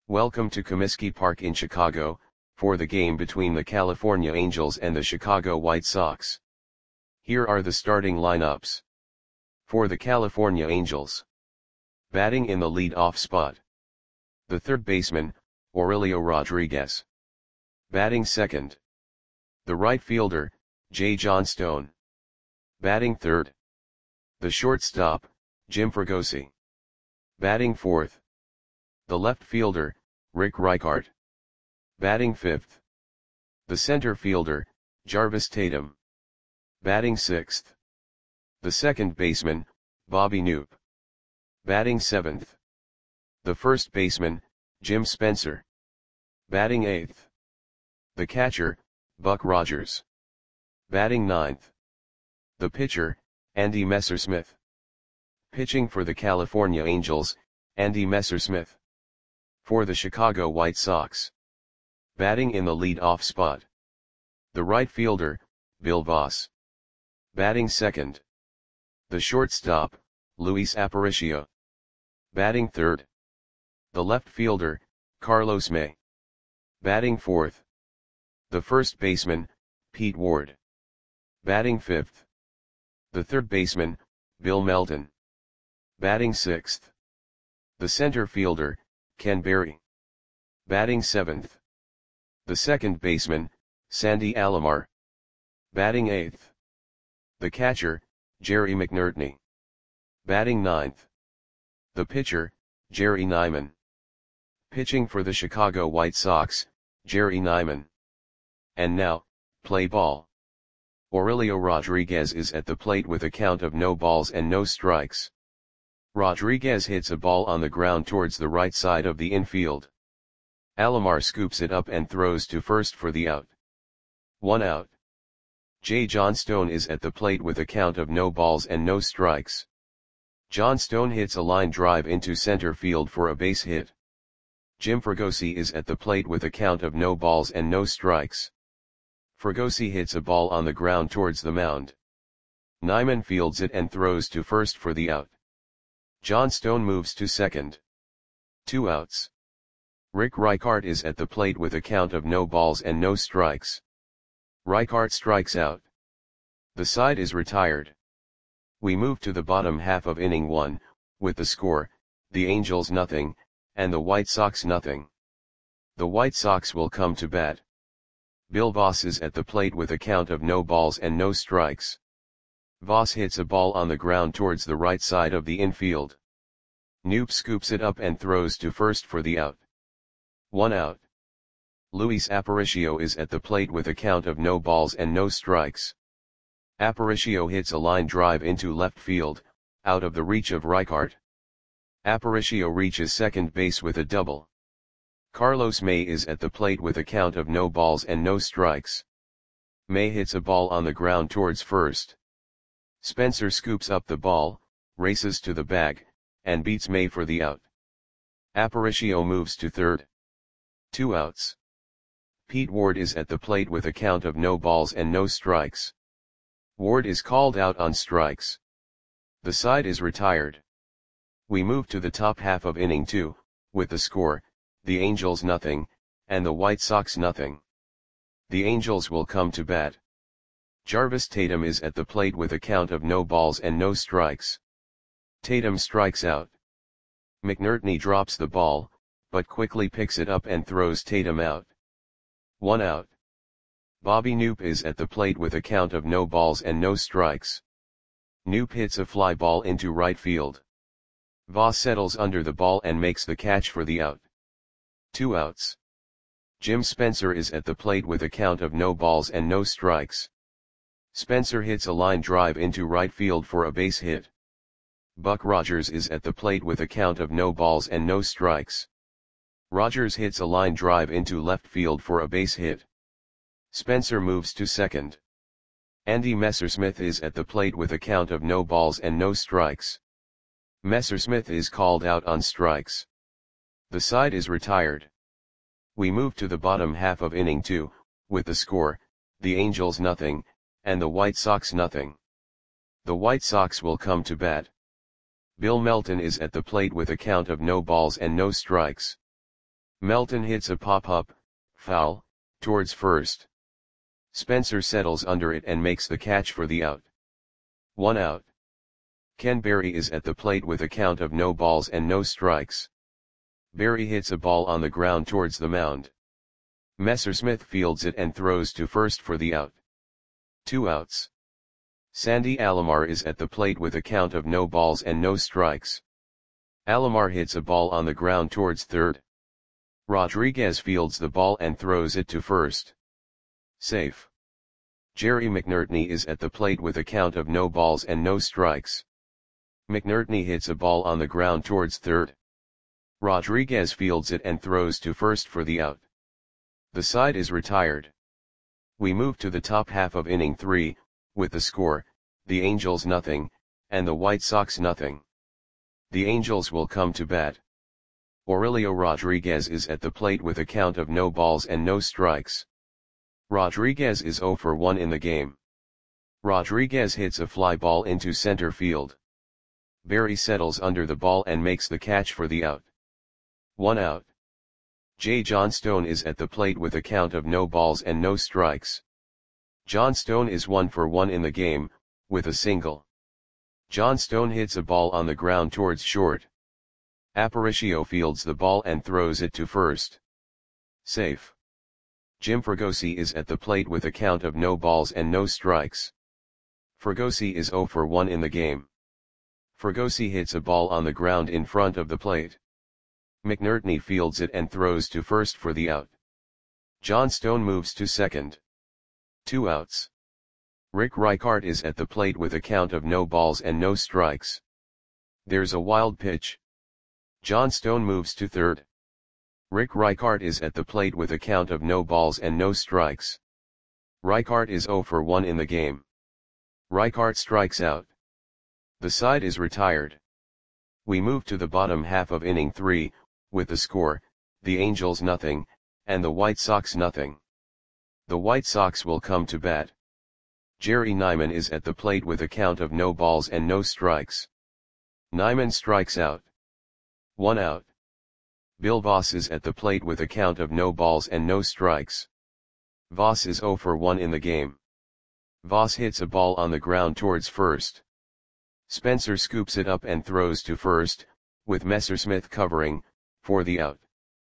Welcome to Comiskey Park in Chicago, for the game between the California Angels and the Chicago White Sox. Here are the starting lineups. For the California Angels. Batting in the lead-off spot. The third baseman, Aurelio Rodriguez. Batting second. The right fielder, J. Johnstone. Batting third. The shortstop, Jim Fregosi. Batting fourth. The left fielder, Rick Reichart. Batting fifth. The center fielder, Jarvis Tatum. Batting sixth. The second baseman, Bobby Knoop. Batting seventh. The first baseman, Jim Spencer. Batting eighth. The catcher, Buck Rogers. Batting ninth. The pitcher, Andy Messersmith. Pitching for the California Angels, Andy Messersmith. For the Chicago White Sox. Batting in the lead-off spot. The right fielder, Bill Voss. Batting second. The shortstop, Luis Aparicio. Batting third. The left fielder, Carlos May. Batting fourth. The first baseman, Pete Ward. Batting fifth. The third baseman, Bill Melton. Batting sixth. The center fielder, Ken Berry. Batting seventh. The second baseman, Sandy Alomar. Batting eighth. The catcher, Jerry McNertney. Batting ninth. The pitcher, Jerry Nyman. Pitching for the Chicago White Sox, Jerry Nyman. And now, play ball. Aurelio Rodriguez is at the plate with a count of no balls and no strikes. Rodriguez hits a ball on the ground towards the right side of the infield. Alomar scoops it up and throws to first for the out. 1 out. J. Johnstone is at the plate with a count of no balls and no strikes. Johnstone hits a line drive into center field for a base hit. Jim Fregosi is at the plate with a count of no balls and no strikes. Fregosi hits a ball on the ground towards the mound. Nyman fields it and throws to first for the out. Johnstone moves to second. 2 outs. Rick Reichart is at the plate with a count of no balls and no strikes. Reichart strikes out. The side is retired. We move to the bottom half of inning 1, with the score, the Angels nothing, and the White Sox nothing. The White Sox will come to bat. Bill Voss is at the plate with a count of no balls and no strikes. Voss hits a ball on the ground towards the right side of the infield. Knoop scoops it up and throws to first for the out. 1 out. Luis Aparicio is at the plate with a count of no balls and no strikes. Aparicio hits a line drive into left field, out of the reach of Reichart. Aparicio reaches second base with a double. Carlos May is at the plate with a count of no balls and no strikes. May hits a ball on the ground towards first. Spencer scoops up the ball, races to the bag, and beats May for the out. Aparicio moves to third. 2 outs. Pete Ward is at the plate with a count of no balls and no strikes. Ward is called out on strikes. The side is retired. We move to the top half of inning 2, with the score, the Angels nothing, and the White Sox nothing. The Angels will come to bat. Jarvis Tatum is at the plate with a count of no balls and no strikes. Tatum strikes out. McNertney drops the ball, but quickly picks it up and throws Tatum out. 1 out. Bobby Knoop is at the plate with a count of no balls and no strikes. Knoop hits a fly ball into right field. Voss settles under the ball and makes the catch for the out. 2 outs. Jim Spencer is at the plate with a count of no balls and no strikes. Spencer hits a line drive into right field for a base hit. Buck Rogers is at the plate with a count of no balls and no strikes. Rogers hits a line drive into left field for a base hit. Spencer moves to second. Andy Messersmith is at the plate with a count of no balls and no strikes. Messersmith is called out on strikes. The side is retired. We move to the bottom half of inning 2, with the score, the Angels nothing, and the White Sox nothing. The White Sox will come to bat. Bill Melton is at the plate with a count of no balls and no strikes. Melton hits a pop-up, foul, towards first. Spencer settles under it and makes the catch for the out. 1 out. Ken Berry is at the plate with a count of no balls and no strikes. Berry hits a ball on the ground towards the mound. Messersmith fields it and throws to first for the out. 2 outs. Sandy Alomar is at the plate with a count of no balls and no strikes. Alomar hits a ball on the ground towards third. Rodriguez fields the ball and throws it to first. Safe. Jerry McNertney is at the plate with a count of no balls and no strikes. McNertney hits a ball on the ground towards third. Rodriguez fields it and throws to first for the out. The side is retired. We move to the top half of inning 3, with the score, the Angels nothing, and the White Sox nothing. The Angels will come to bat. Aurelio Rodriguez is at the plate with a count of no balls and no strikes. Rodriguez is 0 for 1 in the game. Rodriguez hits a fly ball into center field. Berry settles under the ball and makes the catch for the out. 1 out. J. Johnstone is at the plate with a count of no balls and no strikes. Johnstone is 1 for 1 in the game, with a single. Johnstone hits a ball on the ground towards short. Aparicio fields the ball and throws it to first. Safe. Jim Fregosi is at the plate with a count of no balls and no strikes. Fregosi is 0 for 1 in the game. Fregosi hits a ball on the ground in front of the plate. McNertney fields it and throws to first for the out. Johnstone moves to second. 2 outs. Rick Reichart is at the plate with a count of no balls and no strikes. There's a wild pitch. Johnstone moves to third. Rick Reichart is at the plate with a count of no balls and no strikes. Reichart is 0 for 1 in the game. Reichart strikes out. The side is retired. We move to the bottom half of inning 3, with the score, the Angels nothing, and the White Sox nothing. The White Sox will come to bat. Jerry Nyman is at the plate with a count of no balls and no strikes. Nyman strikes out. 1 out. Bill Voss is at the plate with a count of no balls and no strikes. Voss is 0 for 1 in the game. Voss hits a ball on the ground towards first. Spencer scoops it up and throws to first, with Messersmith covering, for the out.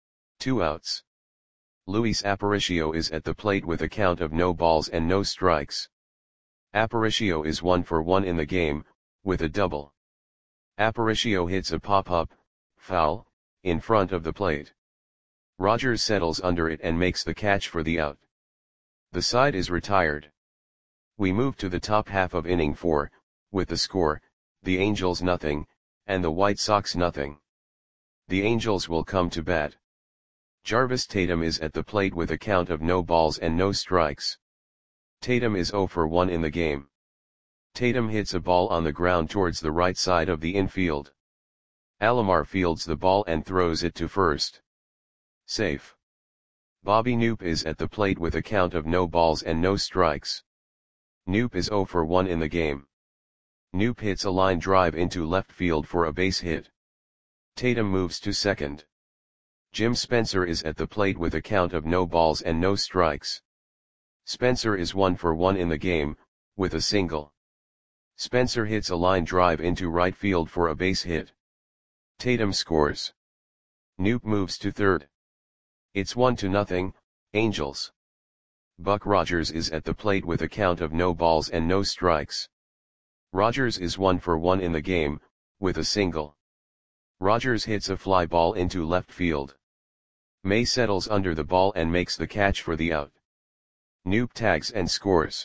2 outs. Luis Aparicio is at the plate with a count of no balls and no strikes. Aparicio is 1 for 1 in the game, with a double. Aparicio hits a pop-up, foul, in front of the plate. Rogers settles under it and makes the catch for the out. The side is retired. We move to the top half of inning 4, with the score, the Angels nothing, and the White Sox nothing. The Angels will come to bat. Jarvis Tatum is at the plate with a count of no balls and no strikes. Tatum is 0 for 1 in the game. Tatum hits a ball on the ground towards the right side of the infield. Alomar fields the ball and throws it to first. Safe. Bobby Knoop is at the plate with a count of no balls and no strikes. Knoop is 0 for 1 in the game. Knoop hits a line drive into left field for a base hit. Tatum moves to second. Jim Spencer is at the plate with a count of no balls and no strikes. Spencer is 1 for 1 in the game, with a single. Spencer hits a line drive into right field for a base hit. Tatum scores. Knoop moves to third. It's 1-0, Angels. Buck Rogers is at the plate with a count of no balls and no strikes. Rogers is 1 for 1 in the game, with a single. Rogers hits a fly ball into left field. May settles under the ball and makes the catch for the out. Knoop tags and scores.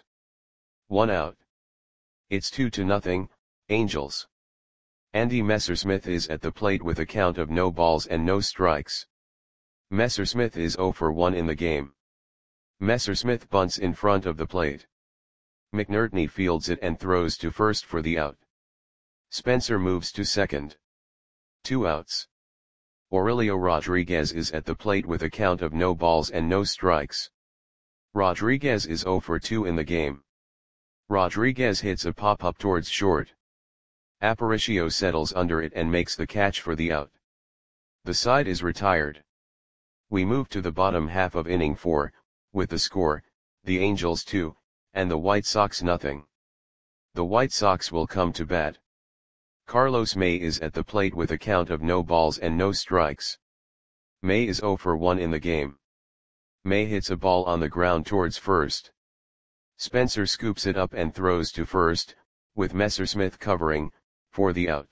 1 out. It's 2-0, Angels. Andy Messersmith is at the plate with a count of no balls and no strikes. Messersmith is 0 for 1 in the game. Messersmith bunts in front of the plate. McNertney fields it and throws to first for the out. Spencer moves to second. 2 outs. Aurelio Rodriguez is at the plate with a count of no balls and no strikes. Rodriguez is 0 for 2 in the game. Rodriguez hits a pop-up towards short. Aparicio settles under it and makes the catch for the out. The side is retired. We move to the bottom half of inning 4, with the score, the Angels 2, and the White Sox nothing. The White Sox will come to bat. Carlos May is at the plate with a count of no balls and no strikes. May is 0 for 1 in the game. May hits a ball on the ground towards first. Spencer scoops it up and throws to first, with Messersmith covering, for the out.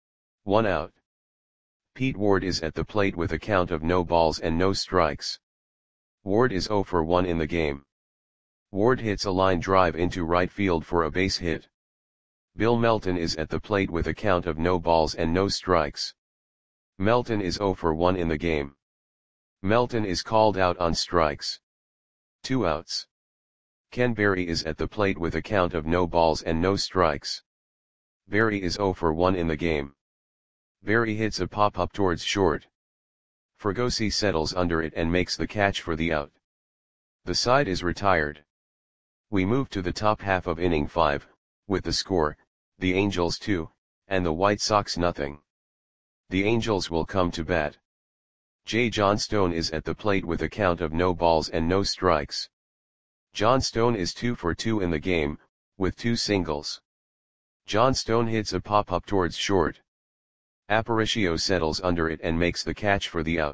1 out. Pete Ward is at the plate with a count of no balls and no strikes. Ward is 0 for 1 in the game. Ward hits a line drive into right field for a base hit. Bill Melton is at the plate with a count of no balls and no strikes. Melton is 0 for 1 in the game. Melton is called out on strikes. 2 outs. Ken Berry is at the plate with a count of no balls and no strikes. Berry is 0 for 1 in the game. Berry hits a pop-up towards short. Fregosi settles under it and makes the catch for the out. The side is retired. We move to the top half of inning 5, with the score, the Angels 2, and the White Sox nothing. The Angels will come to bat. J. Johnstone is at the plate with a count of no balls and no strikes. Johnstone is 2 for 2 in the game, with 2 singles. Johnstone hits a pop-up towards short. Aparicio settles under it and makes the catch for the out.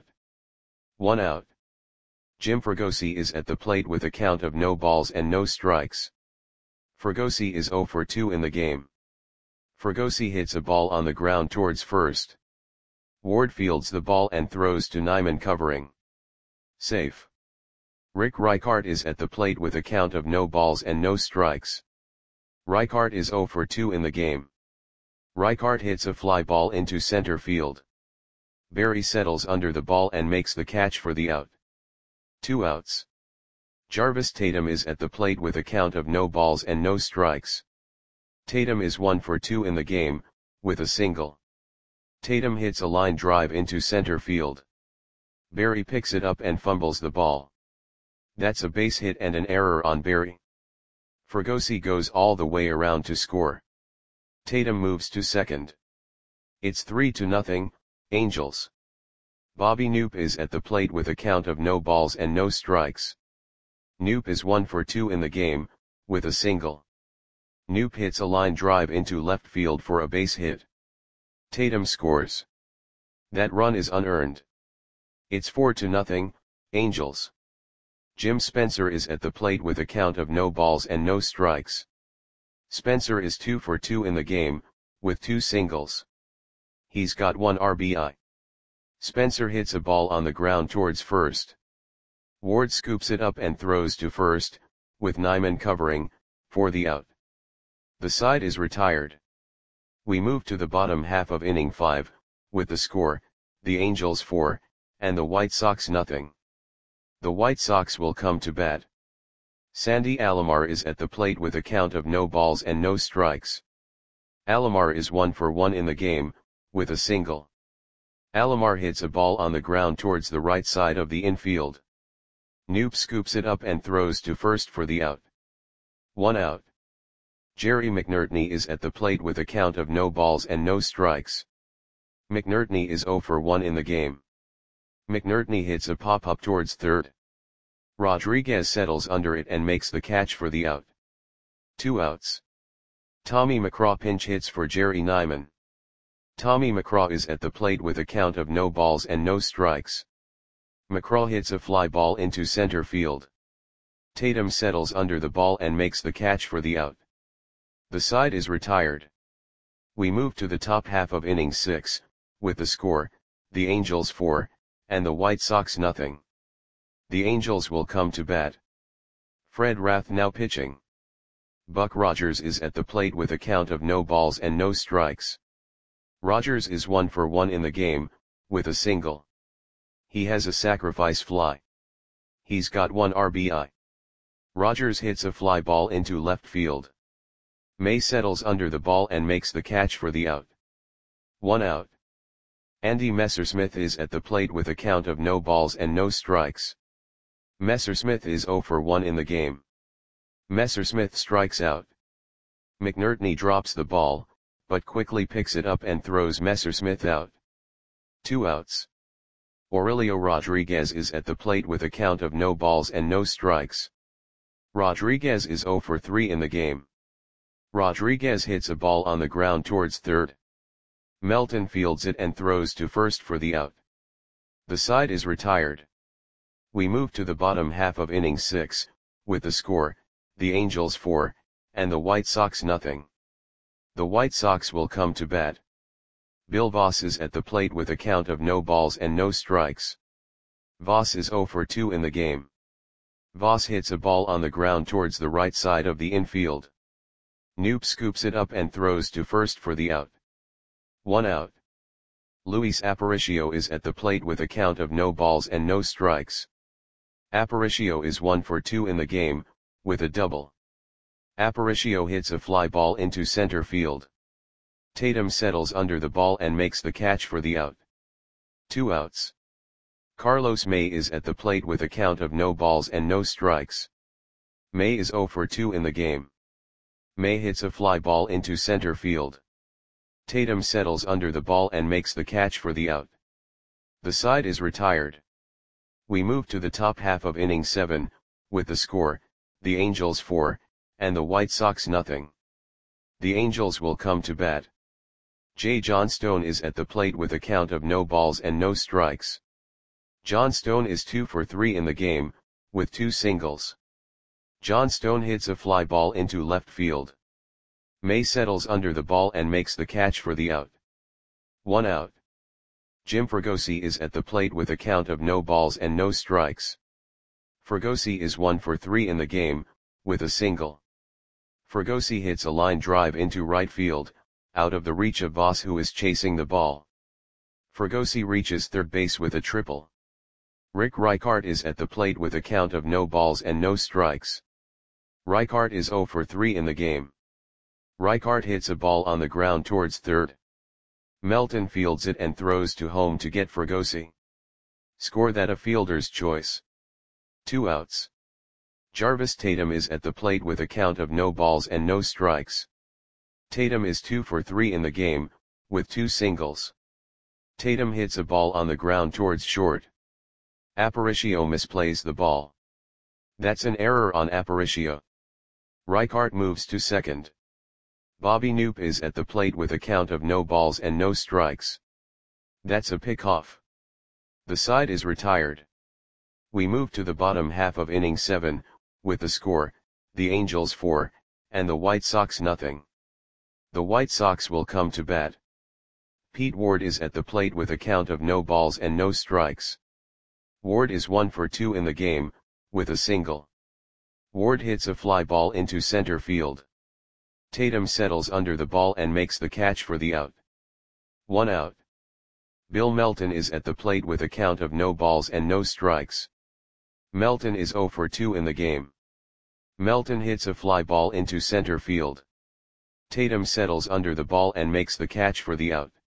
1 out. Jim Fregosi is at the plate with a count of no balls and no strikes. Fregosi is 0 for 2 in the game. Fregosi hits a ball on the ground towards first. Ward fields the ball and throws to Nyman covering. Safe. Rick Reichart is at the plate with a count of no balls and no strikes. Reichart is 0 for 2 in the game. Reichart hits a fly ball into center field. Berry settles under the ball and makes the catch for the out. 2 outs. Jarvis Tatum is at the plate with a count of no balls and no strikes. Tatum is 1 for 2 in the game, with a single. Tatum hits a line drive into center field. Berry picks it up and fumbles the ball. That's a base hit and an error on Berry. Fregosi goes all the way around to score. Tatum moves to second. It's 3-0, Angels. Bobby Knoop is at the plate with a count of no balls and no strikes. Knoop is 1 for 2 in the game, with a single. Knoop hits a line drive into left field for a base hit. Tatum scores. That run is unearned. It's 4-0, Angels. Jim Spencer is at the plate with a count of no balls and no strikes. Spencer is 2 for 2 in the game, with 2 singles. He's got 1 RBI. Spencer hits a ball on the ground towards first. Ward scoops it up and throws to first, with Nyman covering, for the out. The side is retired. We move to the bottom half of inning 5, with the score, the Angels 4, and the White Sox nothing. The White Sox will come to bat. Sandy Alomar is at the plate with a count of no balls and no strikes. Alomar is 1 for 1 in the game, with a single. Alomar hits a ball on the ground towards the right side of the infield. Knoop scoops it up and throws to first for the out. 1 out. Jerry McNertney is at the plate with a count of no balls and no strikes. McNertney is 0 for 1 in the game. McNertney hits a pop-up towards third. Rodriguez settles under it and makes the catch for the out. 2 outs. Tommy McCraw pinch hits for Jerry Nyman. Tommy McCraw is at the plate with a count of no balls and no strikes. McCraw hits a fly ball into center field. Tatum settles under the ball and makes the catch for the out. The side is retired. We move to the top half of inning 6, with the score, the Angels 4, and the White Sox nothing. The Angels will come to bat. Fred Rath now pitching. Buck Rogers is at the plate with a count of no balls and no strikes. Rogers is 1 for 1 in the game, with a single. He has a sacrifice fly. He's got 1 RBI. Rogers hits a fly ball into left field. May settles under the ball and makes the catch for the out. 1 out. Andy Messersmith is at the plate with a count of no balls and no strikes. Messersmith is 0 for 1 in the game. Messersmith strikes out. McNertney drops the ball, but quickly picks it up and throws Messersmith out. 2 outs. Aurelio Rodriguez is at the plate with a count of no balls and no strikes. Rodriguez is 0 for 3 in the game. Rodriguez hits a ball on the ground towards third. Melton fields it and throws to first for the out. The side is retired. We move to the bottom half of inning 6, with the score, the Angels 4, and the White Sox nothing. The White Sox will come to bat. Bill Voss is at the plate with a count of no balls and no strikes. Voss is 0 for 2 in the game. Voss hits a ball on the ground towards the right side of the infield. Knoop scoops it up and throws to first for the out. 1 out. Luis Aparicio is at the plate with a count of no balls and no strikes. Aparicio is 1 for 2 in the game, with a double. Aparicio hits a fly ball into center field. Tatum settles under the ball and makes the catch for the out. 2 outs. Carlos May is at the plate with a count of no balls and no strikes. May is 0 for 2 in the game. May hits a fly ball into center field. Tatum settles under the ball and makes the catch for the out. The side is retired. We move to the top half of inning 7, with the score, the Angels 4, and the White Sox nothing. The Angels will come to bat. J. Johnstone is at the plate with a count of no balls and no strikes. Johnstone is 2 for 3 in the game, with 2 singles. Johnstone hits a fly ball into left field. May settles under the ball and makes the catch for the out. 1 out. Jim Fregosi is at the plate with a count of no balls and no strikes. Fregosi is 1 for 3 in the game, with a single. Fregosi hits a line drive into right field, out of the reach of Voss, who is chasing the ball. Fregosi reaches third base with a triple. Rick Reichart is at the plate with a count of no balls and no strikes. Reichart is 0 for 3 in the game. Reichart hits a ball on the ground towards third. Melton fields it and throws to home to get Fregosi. Score that a fielder's choice. 2 outs. Jarvis Tatum is at the plate with a count of no balls and no strikes. Tatum is 2 for 3 in the game, with 2 singles. Tatum hits a ball on the ground towards short. Aparicio misplays the ball. That's an error on Aparicio. Reichart moves to second. Bobby Knoop is at the plate with a count of no balls and no strikes. That's a pickoff. The side is retired. We move to the bottom half of inning 7, with the score, the Angels 4, and the White Sox nothing. The White Sox will come to bat. Pete Ward is at the plate with a count of no balls and no strikes. Ward is 1 for 2 in the game, with a single. Ward hits a fly ball into center field. Tatum settles under the ball and makes the catch for the out. 1 out. Bill Melton is at the plate with a count of no balls and no strikes. Melton is 0 for 2 in the game. Melton hits a fly ball into center field. Tatum settles under the ball and makes the catch for the out.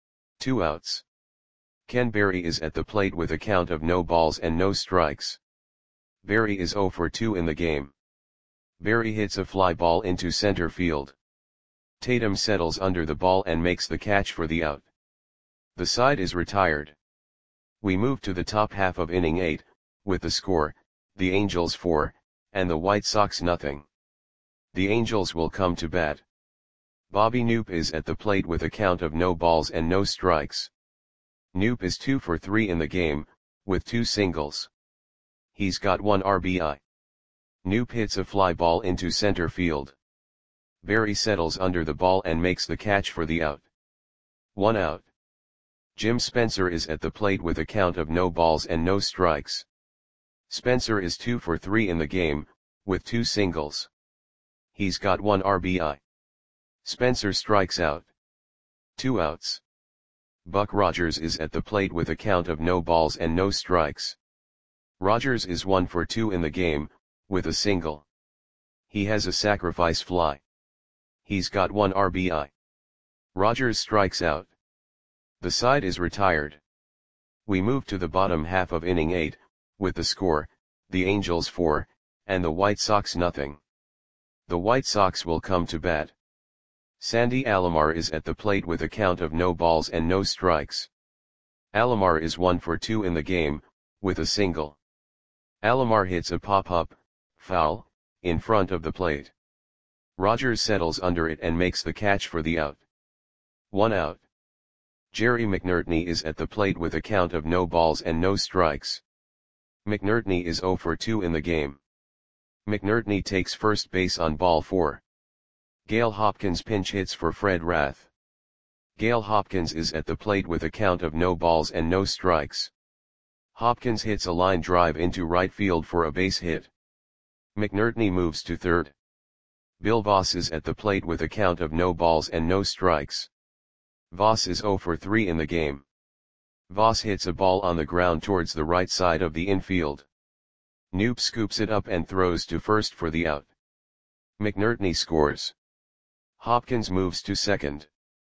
2 outs. Ken Berry is at the plate with a count of no balls and no strikes. Berry is 0 for 2 in the game. Berry hits a fly ball into center field. Tatum settles under the ball and makes the catch for the out. The side is retired. We move to the top half of inning 8, with the score, the Angels 4, and the White Sox nothing. The Angels will come to bat. Bobby Knoop is at the plate with a count of no balls and no strikes. Knoop is 2 for 3 in the game, with 2 singles. He's got 1 RBI. Knoop hits a fly ball into center field. Berry settles under the ball and makes the catch for the out. 1 out. Jim Spencer is at the plate with a count of no balls and no strikes. Spencer is 2 for 3 in the game, with 2 singles. He's got 1 RBI. Spencer strikes out. 2 outs. Buck Rogers is at the plate with a count of no balls and no strikes. Rogers is 1 for 2 in the game, with a single. He has a sacrifice fly. He's got 1 RBI. Rogers strikes out. The side is retired. We move to the bottom half of inning 8, with the score, the Angels 4, and the White Sox nothing. The White Sox will come to bat. Sandy Alomar is at the plate with a count of no balls and no strikes. Alomar is 1 for 2 in the game, with a single. Alomar hits a pop-up, foul, in front of the plate. Rogers settles under it and makes the catch for the out. 1 out. Jerry McNertney is at the plate with a count of no balls and no strikes. McNertney is 0 for 2 in the game. McNertney takes first base on ball 4. Gale Hopkins pinch hits for Fred Rath. Gale Hopkins is at the plate with a count of no balls and no strikes. Hopkins hits a line drive into right field for a base hit. McNertney moves to third. Bill Voss is at the plate with a count of no balls and no strikes. Voss is 0 for 3 in the game. Voss hits a ball on the ground towards the right side of the infield. Knoop scoops it up and throws to first for the out. McNertney scores. Hopkins moves to second.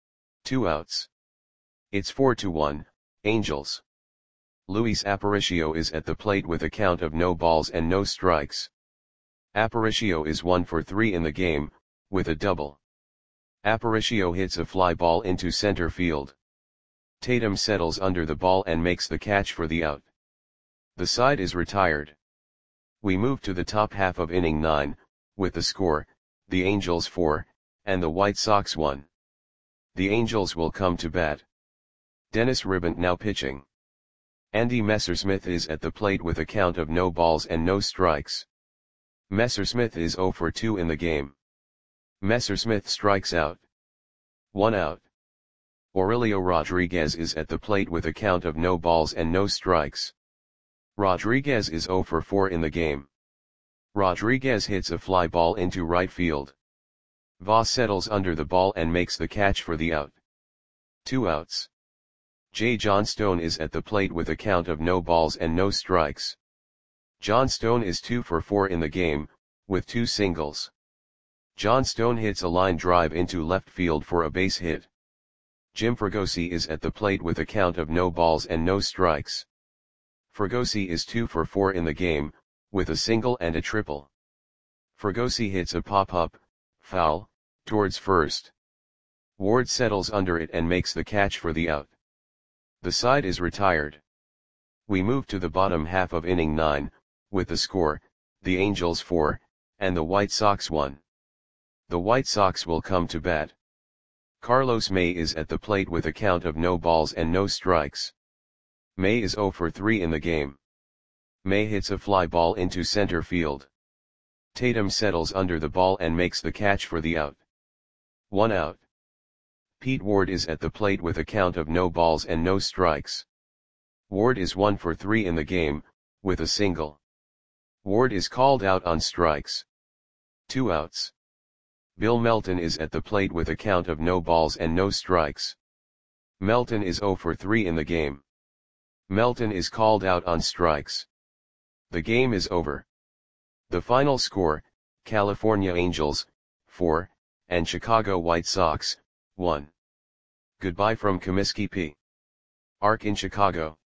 2 outs. It's 4-1, Angels. Luis Aparicio is at the plate with a count of no balls and no strikes. Aparicio is 1 for 3 in the game, with a double. Aparicio hits a fly ball into center field. Tatum settles under the ball and makes the catch for the out. The side is retired. We move to the top half of inning 9, with the score, the Angels 4, and the White Sox 1. The Angels will come to bat. Dennis Ribbant now pitching. Andy Messersmith is at the plate with a count of no balls and no strikes. Messersmith is 0 for 2 in the game. Messersmith strikes out. 1 out. Aurelio Rodriguez is at the plate with a count of no balls and no strikes. Rodriguez is 0 for 4 in the game. Rodriguez hits a fly ball into right field. Voss settles under the ball and makes the catch for the out. 2 outs. J. Johnstone is at the plate with a count of no balls and no strikes. Johnstone is 2 for 4 in the game, with 2 singles. Johnstone hits a line drive into left field for a base hit. Jim Fregosi is at the plate with a count of no balls and no strikes. Fregosi is 2 for 4 in the game, with a single and a triple. Fregosi hits a pop-up, foul, towards first. Ward settles under it and makes the catch for the out. The side is retired. We move to the bottom half of inning 9, with the score, the Angels 4, and the White Sox 1. The White Sox will come to bat. Carlos May is at the plate with a count of no balls and no strikes. May is 0 for 3 in the game. May hits a fly ball into center field. Tatum settles under the ball and makes the catch for the out. 1 out. Pete Ward is at the plate with a count of no balls and no strikes. Ward is 1 for 3 in the game, with a single. Ward is called out on strikes. 2 outs. Bill Melton is at the plate with a count of no balls and no strikes. Melton is 0 for 3 in the game. Melton is called out on strikes. The game is over. The final score, California Angels, 4, and Chicago White Sox, 1. Goodbye from Comiskey P. Ark in Chicago.